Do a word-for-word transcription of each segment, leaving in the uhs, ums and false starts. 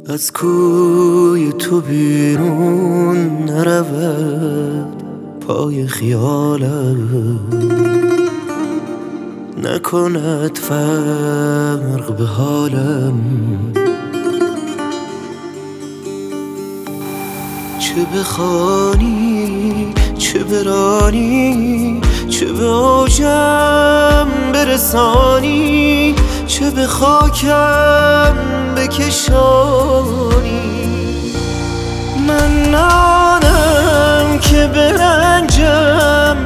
از کوی تو بیرون نرود پای خیالم، نکند فرق به حالم. چه بخوانی چه برانی، چه به اوجم برسانی، چه به خاکم بکشانی. من نانم که برنجم،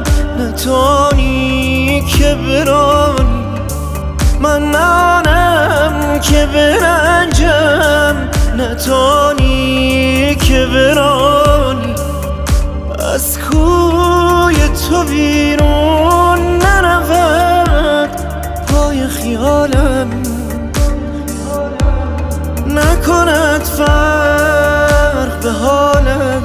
نتانی که برانی. من نانم که برنجم، نتانی که برانی. از کوی تو بیرون نرود پای خیالم، نکند فرق به حالم.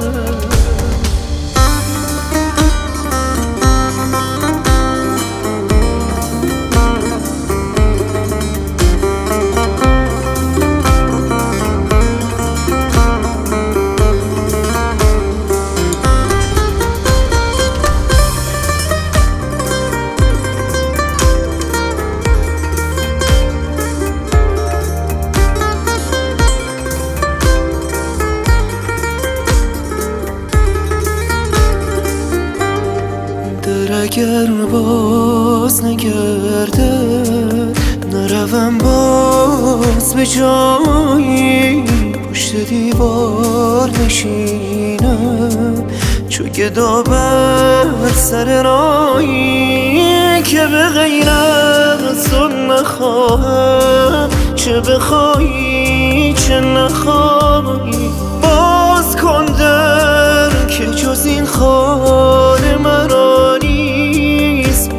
اگر باز نگردد، نروم باز به جایی. پشت دیوار نشینم چو گدا بر سر رایی، که به غیر از تو نخواهم، چه بخوایی چه نخواهی. باز کن در که جز این خانه مرا نیست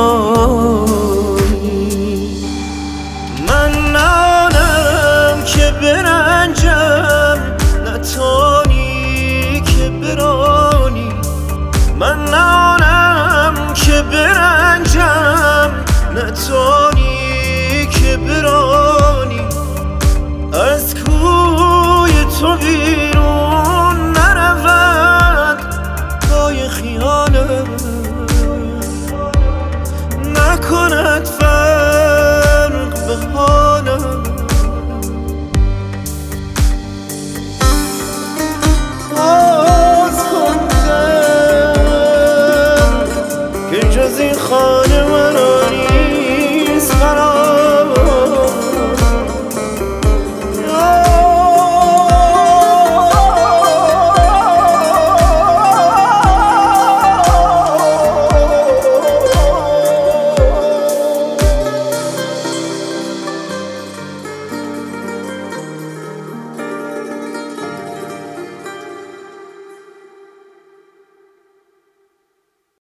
پناهی. من نانم که برنجم، نتانی که برانی. من نانم که برنجم، نتانی که برانی. از کوی تو بیرون نرود پای خیالم، نکند فرق به حالم.